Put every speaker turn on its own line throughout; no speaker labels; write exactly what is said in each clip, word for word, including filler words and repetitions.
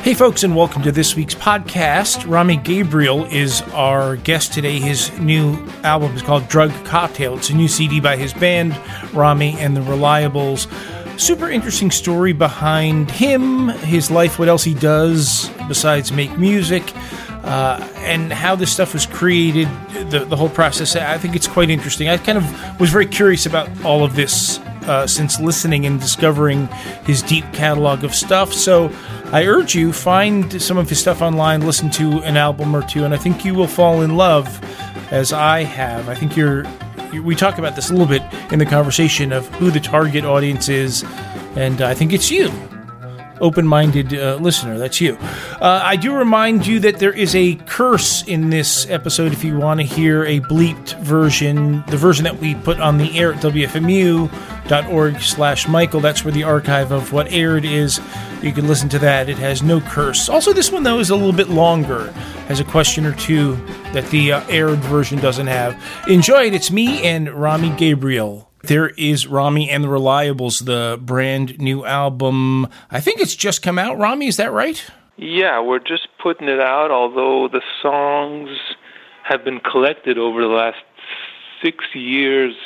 Hey folks, and welcome to this week's podcast. Rami Gabriel is our guest today. His new album is called Drug Cocktail. It's a new C D by his band, Rami and the Reliables. Super interesting story behind him, his life, what else he does besides make music, uh, and how this stuff was created, the, the whole process. I think it's quite interesting. I kind of was very curious about all of this uh, since listening and discovering his deep catalog of stuff. So I urge you, find some of his stuff online, listen to an album or two, and I think you will fall in love, as I have. I think you're, we talk about this a little bit in the conversation of who the target audience is, and I think it's you. Open-minded uh, listener, that's you. Uh, I do remind you that there is a curse in this episode if you want to hear a bleeped version, the version that we put on the air at W F M U dot org slash Michael. That's where the archive of what aired is. You can listen to that. It has no curse. Also, this one, though, is a little bit longer. Has a question or two that the uh, aired version doesn't have. Enjoy it. It's me and Rami Gabriel. There is Rami and the Reliables, the brand new album. I think it's just come out. Rami, is that right?
Yeah, we're just putting it out, although the songs have been collected over the last six years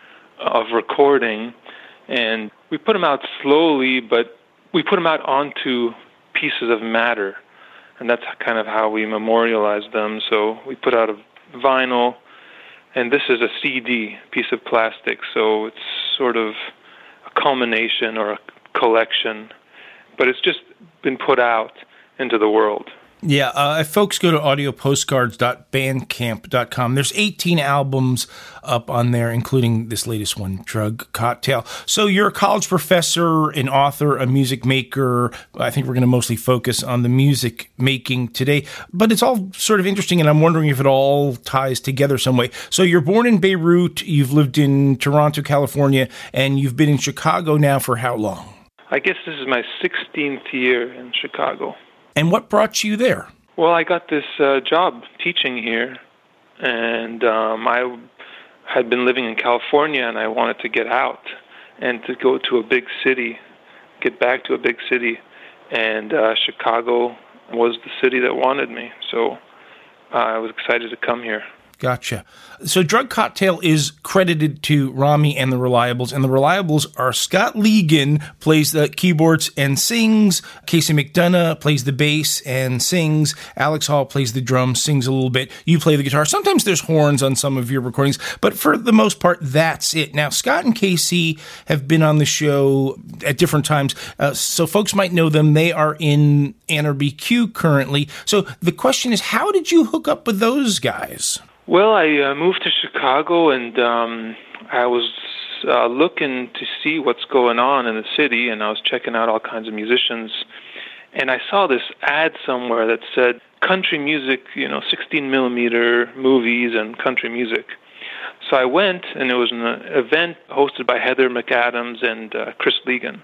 of recording, and we put them out slowly, but we put them out onto pieces of matter, and that's kind of how we memorialize them. So we put out a vinyl, and this is a C D, piece of plastic, so it's sort of a culmination or a collection, but it's just been put out into the world.
Yeah, uh, if folks go to audio postcards dot bandcamp dot com, there's eighteen albums up on there, including this latest one, Drug Cocktail. So you're a college professor, an author, a music maker. I think we're going to mostly focus on the music making today, but it's all sort of interesting, and I'm wondering if it all ties together some way. So you're born in Beirut, you've lived in Toronto, California, and you've been in Chicago now for how long?
I guess this is my sixteenth year in Chicago.
And what brought you there?
Well, I got this uh, job teaching here, and um, I had been living in California, and I wanted to get out and to go to a big city, get back to a big city, and uh, Chicago was the city that wanted me, so uh, I was excited to come here.
Gotcha. So Drug Cocktail is credited to Rami and the Reliables, and the Reliables are Scott Ligon plays the keyboards and sings, Casey McDonough plays the bass and sings, Alex Hall plays the drums, sings a little bit, you play the guitar. Sometimes there's horns on some of your recordings, but for the most part, that's it. Now, Scott and Casey have been on the show at different times, uh, so folks might know them. They are in N R B Q currently. So the question is, how did you hook up with those guys?
Well, I uh, moved to Chicago, and um, I was uh, looking to see what's going on in the city, and I was checking out all kinds of musicians, and I saw this ad somewhere that said country music, you know, sixteen millimeter movies and country music. So I went, and it was an event hosted by Heather McAdams and uh, Chris Ligon,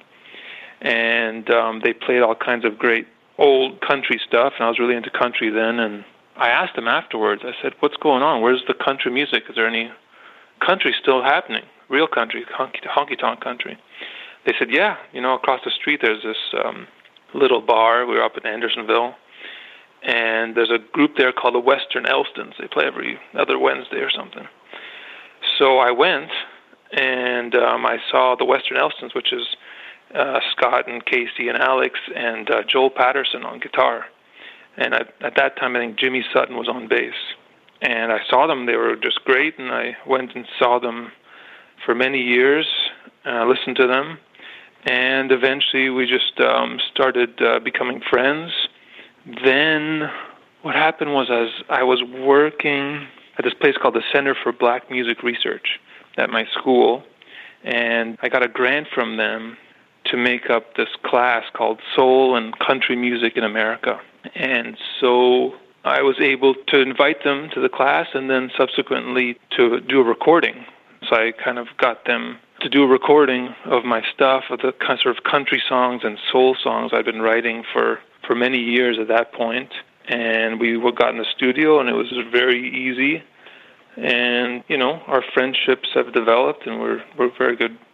and um, they played all kinds of great old country stuff, and I was really into country then, and I asked them afterwards, I said, what's going on? Where's the country music? Is there any country still happening? Real country, honky, honky-tonk country. They said, yeah, you know, across the street there's this um, little bar. We were up in Andersonville, and there's a group there called the Western Elstons. They play every other Wednesday or something. So I went, and um, I saw the Western Elstons, which is uh, Scott and Casey and Alex and uh, Joel Patterson on guitar. And at, at that time, I think Jimmy Sutton was on bass. And I saw them. They were just great, and I went and saw them for many years, uh, listened to them, and eventually we just um, started uh, becoming friends. Then what happened was as I was working at this place called the Center for Black Music Research at my school, and I got a grant from them to make up this class called Soul and Country Music in America. And so I was able to invite them to the class and then subsequently to do a recording. So I kind of got them to do a recording of my stuff, of the kind of sort of country songs and soul songs I'd been writing for, for many years at that point. And we got in the studio, and it was very easy. And, you know, our friendships have developed, and we're we're very good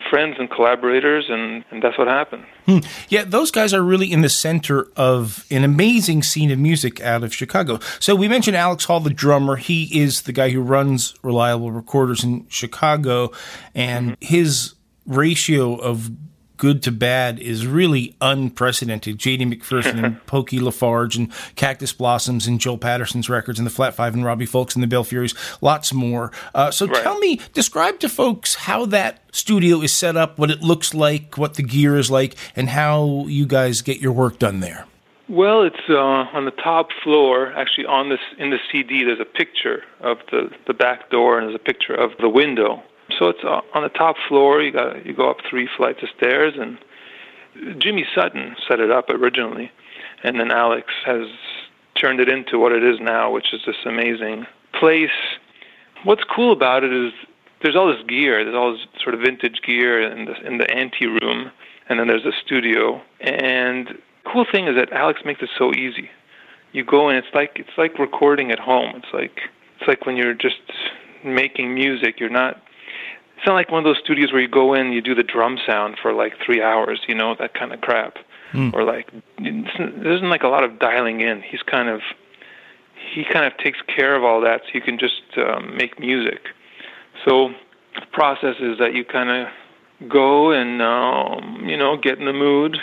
friends and collaborators, and, and that's what happened.
Hmm. Yeah, those guys are really in the center of an amazing scene of music out of Chicago. So we mentioned Alex Hall, the drummer. He is the guy who runs Reliable Recorders in Chicago, and mm-hmm. his ratio of good to bad is really unprecedented. J D McPherson and Pokey LaFarge and Cactus Blossoms and Joel Patterson's records and the Flat Five and Robbie Folks and the Bell Furies, lots more. Uh, so right. tell me, describe to folks how that studio is set up, what it looks like, what the gear is like, and how you guys get your work done there.
Well, it's uh, on the top floor. Actually, on this in the C D, there's a picture of the, the back door, and there's a picture of the window. So it's on the top floor. You got you go up three flights of stairs, and Jimmy Sutton set it up originally, and then Alex has turned it into what it is now, which is this amazing place. What's cool about it is there's all this gear. There's all this sort of vintage gear in the in the ante room, and then there's a studio. And the cool thing is that Alex makes it so easy. You go in, it's like it's like recording at home. It's like it's like when you're just making music. You're not. It's not like one of those studios where you go in, you do the drum sound for like three hours, you know, that kind of crap. Mm. Or like, there isn't like a lot of dialing in. He's kind of, he kind of takes care of all that so you can just um, make music. So the process is that you kind of go and, um, you know, get in the mood,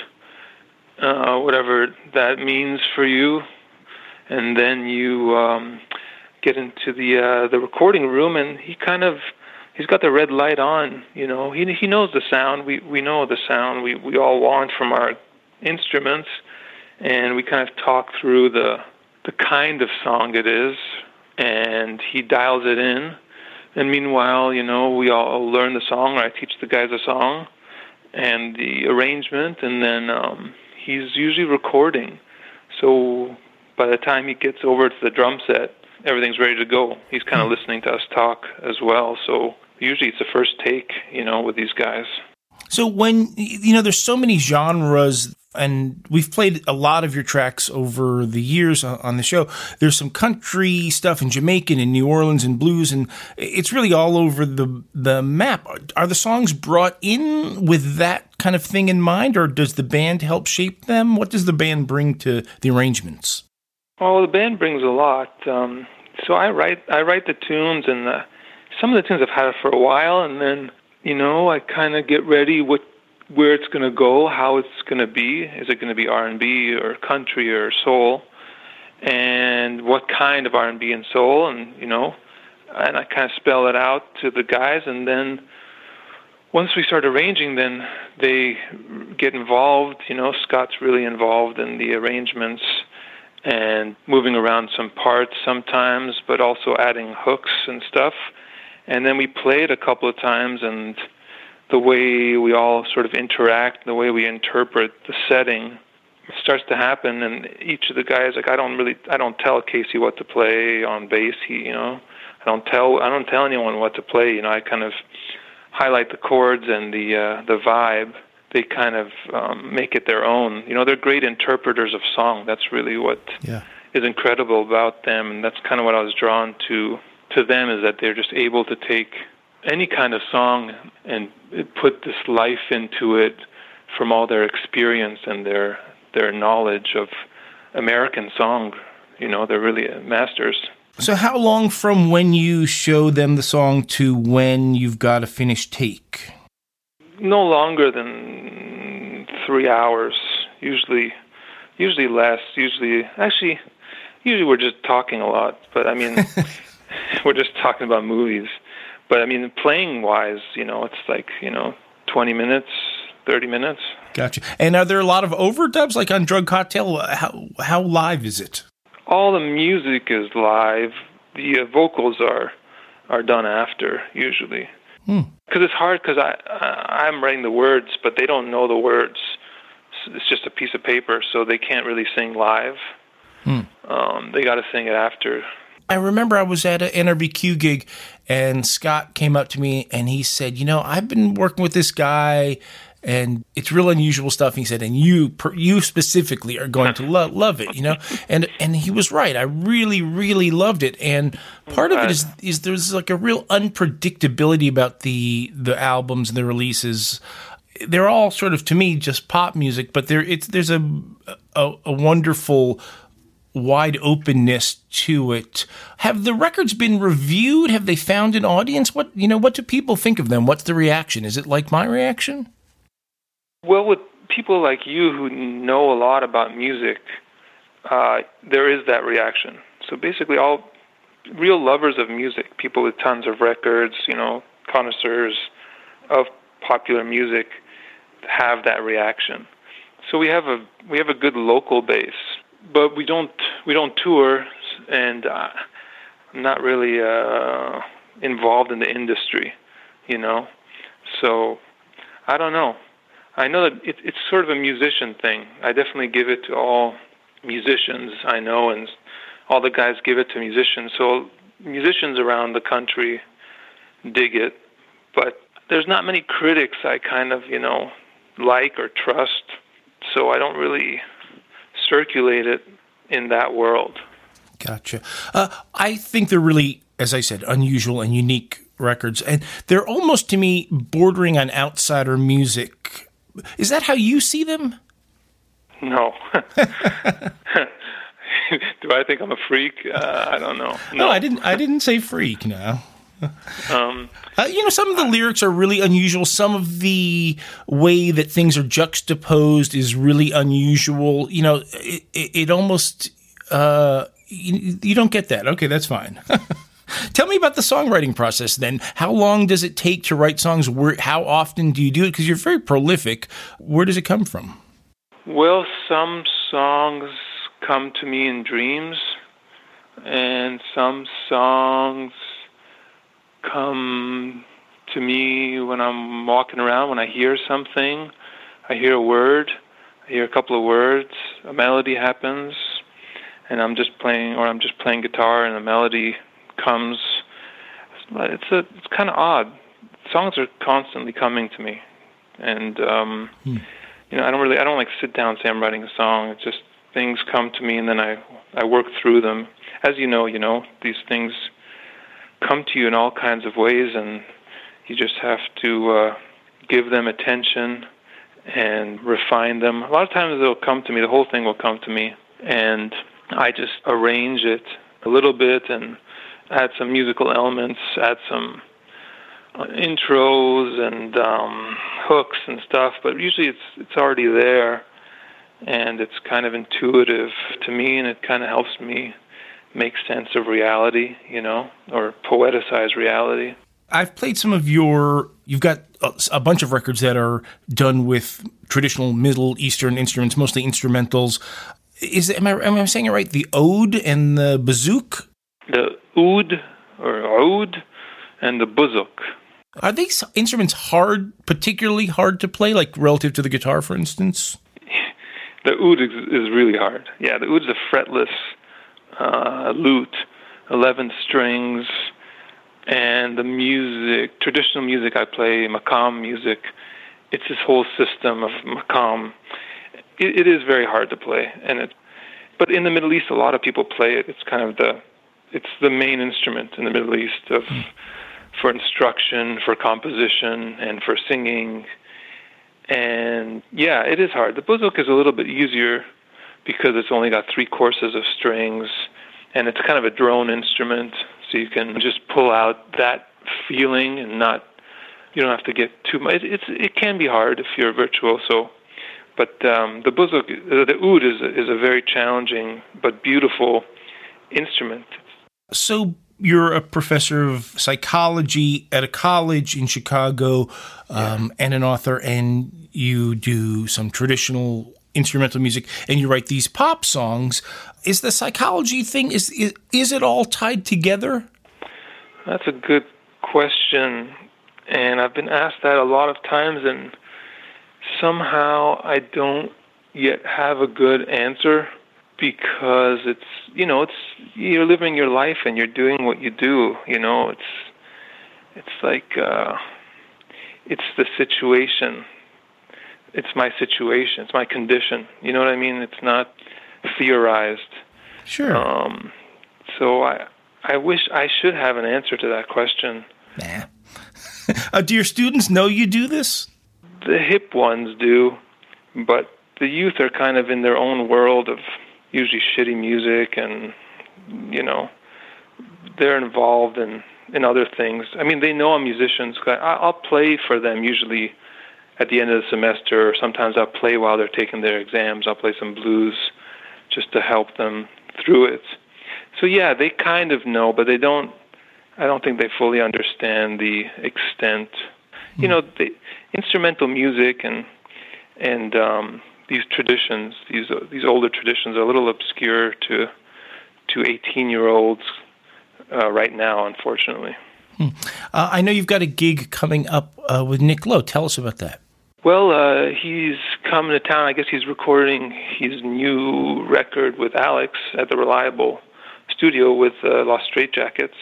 uh, whatever that means for you. And then you um, get into the uh, the recording room, and he kind of, he's got the red light on, you know. He he knows the sound. We we know the sound we, we all want from our instruments, and we kind of talk through the the kind of song it is, and he dials it in. And meanwhile, you know, we all learn the song, or I teach the guys a song and the arrangement, and then um, he's usually recording. So by the time he gets over to the drum set, everything's ready to go. He's kind of mm. listening to us talk as well, so usually it's the first take, you know, with these guys.
So when, you know, there's so many genres, and we've played a lot of your tracks over the years on the show. There's some country stuff in Jamaican and New Orleans and blues, and it's really all over the the map. Are the songs brought in with that kind of thing in mind, or does the band help shape them? What does the band bring to the arrangements?
Well, the band brings a lot. Um, so I write I write the tunes, and the, some of the tunes I've had for a while, and then, you know, I kind of get ready what where it's going to go, how it's going to be. Is it going to be R and B or country or soul? And what kind of R and B and soul? And, you know, and I kind of spell it out to the guys, and then once we start arranging, then they get involved. You know, Scott's really involved in the arrangements and moving around some parts sometimes, but also adding hooks and stuff. And then we play it a couple of times, and the way we all sort of interact, the way we interpret the setting starts to happen. And each of the guys, like, I don't really, I don't tell Casey what to play on bass. He, you know, I don't tell, I don't tell anyone what to play. You know, I kind of highlight the chords and the uh, the vibe. They kind of um, make it their own. You know, they're great interpreters of song. That's really what yeah. is incredible about them, and that's kind of what I was drawn to to them, is that they're just able to take any kind of song and put this life into it from all their experience and their their knowledge of American song. You know, they're really masters.
So how long from when you show them the song to when you've got a finished take?
No longer than three hours, usually usually less, usually, actually, usually we're just talking a lot, but I mean, we're just talking about movies. But I mean, playing-wise, you know, it's like, you know, twenty minutes, thirty minutes.
Gotcha. And are there a lot of overdubs, like on Drug Cocktail? How, how live is it?
All the music is live. The uh, vocals are are done after, usually. Because hmm. it's hard, because I, I, I'm writing the words, but they don't know the words. It's just a piece of paper, so they can't really sing live. Hmm. Um, they got to sing it after.
I remember I was at an N R B Q gig, and Scott came up to me, and he said, you know, I've been working with this guy, and it's real unusual stuff. He said, and you, per, you specifically are going to lo- love it, you know? And, and he was right. I really, really loved it. And part of it is, is there's like a real unpredictability about the, the albums and the releases. They're all sort of, to me, just pop music, but there, it's, there's a, a, a wonderful wide openness to it. Have the records been reviewed? Have they found an audience? What, you know, what do people think of them? What's the reaction? Is it like my reaction?
Well, with people like you who know a lot about music, uh, there is that reaction. So basically all real lovers of music, people with tons of records, you know, connoisseurs of popular music have that reaction. So we have a we have a good local base. But we don't we don't tour, and uh, I'm not really uh, involved in the industry, you know. So I don't know. I know that it, it's sort of a musician thing. I definitely give it to all musicians I know, and all the guys give it to musicians. So musicians around the country dig it, but there's not many critics I kind of, you know, like or trust. So I don't really circulate it in that world.
Gotcha. Uh, I think they're really, as I said, unusual and unique records, and they're almost, to me, bordering on outsider music. Is that how you see them?
No. Do I think I'm a freak? Uh, I don't know.
No. no, I didn't. I didn't say freak. No.
Um,
uh, you know, some of the lyrics are really unusual. Some of the way that things are juxtaposed is really unusual. You know, it, it, it almost, uh, you, you don't get that. Okay, that's fine. Tell me about the songwriting process then. How long does it take to write songs? Where, how often do you do it? Because you're very prolific. Where does it come from?
Well, some songs come to me in dreams, and some songs come to me when I'm walking around, when I hear something. I hear a word, I hear a couple of words, a melody happens, and I'm just playing, or I'm just playing guitar, and a melody comes. It's a, it's kind of odd. Songs are constantly coming to me, and um, hmm. you know, I don't really, I don't like sit down and say I'm writing a song. It's just things come to me, and then I, I work through them. As you know, you know, these things come to you in all kinds of ways, and you just have to uh, give them attention and refine them. A lot of times they'll come to me, the whole thing will come to me, and I just arrange it a little bit and add some musical elements, add some uh, intros and um, hooks and stuff, but usually it's it's already there, and it's kind of intuitive to me, and it kind of helps me make sense of reality, you know, or poeticize reality.
I've played some of your, you've got a, a bunch of records that are done with traditional Middle Eastern instruments, mostly instrumentals. Is am I, am I saying it right? The oud and the bouzouki?
The oud, or oud, and the bouzouki.
Are these instruments hard, particularly hard to play, like relative to the guitar, for instance?
The oud is, is really hard. Yeah, the oud is a fretless Uh, lute, eleven strings, and the music, traditional music I play, maqam music, it's this whole system of maqam. It, it is very hard to play, and it. But in the Middle East, a lot of people play it. It's kind of the, it's the main instrument in the Middle East of, mm. for instruction, for composition, and for singing. And yeah, it is hard. The bouzouki is a little bit easier, because it's only got three courses of strings, and it's kind of a drone instrument, so you can just pull out that feeling and not, you don't have to get too much. It, it's it can be hard if you're a virtuoso, but um, the bouzouki, the oud is a, is a very challenging but beautiful instrument.
So you're a professor of psychology at a college in Chicago, um, yeah. and an author, and you do some traditional instrumental music, and you write these pop songs. Is the psychology thing, is, is is it all tied together?
That's a good question, and I've been asked that a lot of times, and somehow I don't yet have a good answer, because it's, you know, it's, you're living your life and you're doing what you do, you know, it's it's like uh, it's the situation. it's my situation, it's my condition. You know what I mean? It's not theorized.
Sure.
Um, so I I wish I should have an answer to that question.
Nah. uh, do your students know you do this?
The hip ones do, but the youth are kind of in their own world of usually shitty music, and, you know, they're involved in, in other things. I mean, they know I'm musicians. I'll play for them usually at the end of the semester, or sometimes I'll play while they're taking their exams. I'll play some blues just to help them through it. So yeah, they kind of know, but they don't, I don't think they fully understand the extent. Mm. You know, the instrumental music and and um, these traditions, these uh, these older traditions, are a little obscure to to eighteen-year-olds uh, right now, unfortunately.
Hmm. Uh, I know you've got a gig coming up uh, with Nick Lowe. Tell us about that.
Well, uh, he's coming to town. I guess he's recording his new record with Alex at the Reliable Studio with uh, Lost Straitjackets.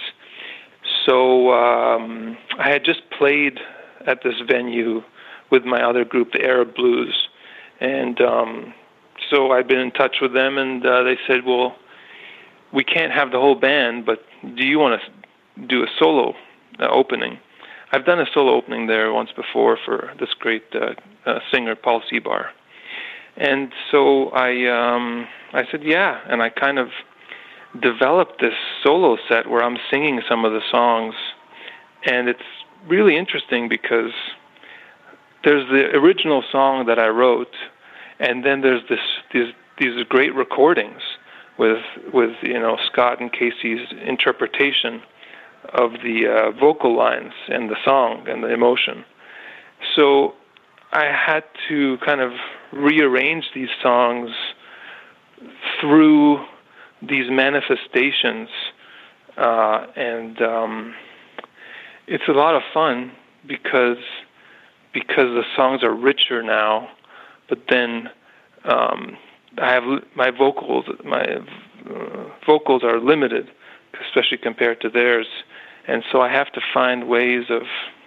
So um, I had just played at this venue with my other group, the Arab Blues, and um, so I've been in touch with them, and uh, they said, well, we can't have the whole band, but do you want to do a solo uh, opening? I've done a solo opening there once before for this great uh, uh, singer, Paul Seabar. And so I um, I said, yeah, and I kind of developed this solo set where I'm singing some of the songs, and it's really interesting because there's the original song that I wrote, and then there's this these these great recordings with with you know Scott and Casey's interpretation of the uh, vocal lines and the song and the emotion. So I had to kind of rearrange these songs through these manifestations, uh, and um, it's a lot of fun because because the songs are richer now, but then um, I have my vocals my uh, vocals are limited, especially compared to theirs, and so I have to find ways of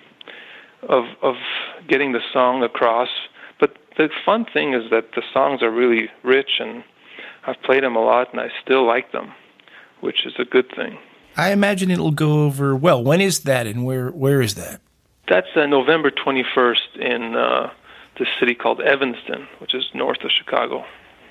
of of getting the song across. But the fun thing is that the songs are really rich, and I've played them a lot, and I still like them, which is a good thing.
I imagine it'll go over well. When is that, and where where is that?
That's uh, November twenty-first in uh, this city called Evanston, which is north of Chicago.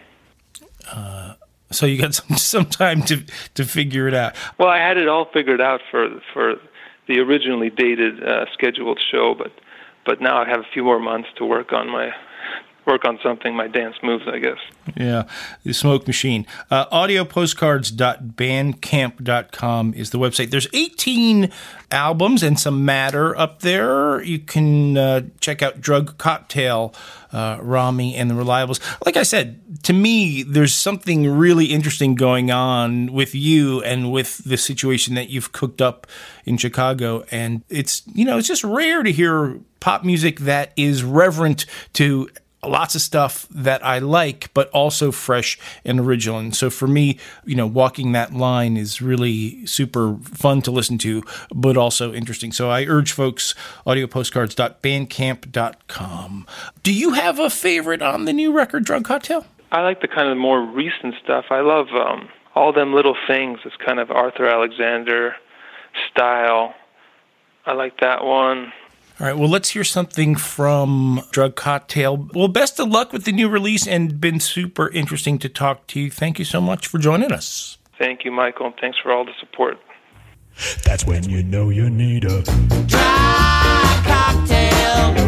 Uh, so you got some some time to to figure it out.
Well, I had it all figured out for for the originally dated uh, scheduled show, but but now I have a few more months to work on my work on something, my dance moves, I guess.
Yeah, the Smoke Machine. Uh, audio postcards dot bandcamp dot com is the website. There's eighteen albums and some matter up there. You can uh, check out Drug Cocktail, uh, Rami and the Reliables. Like I said, to me, there's something really interesting going on with you and with the situation that you've cooked up in Chicago. And it's, you know, it's just rare to hear pop music that is reverent to lots of stuff that I like, but also fresh and original. And so for me, you know, walking that line is really super fun to listen to, but also interesting. So I urge folks, audio postcards dot bandcamp dot com. Do you have a favorite on the new record, Drug Cocktail?
I like the kind of more recent stuff. I love um, All Them Little Things. It's kind of Arthur Alexander style. I like that one.
All right, well, let's hear something from Drug Cocktail. Well, best of luck with the new release, and been super interesting to talk to you. Thank you so much for joining us.
Thank you, Michael, and thanks for all the support.
That's when you know you need a
Drug Cocktail.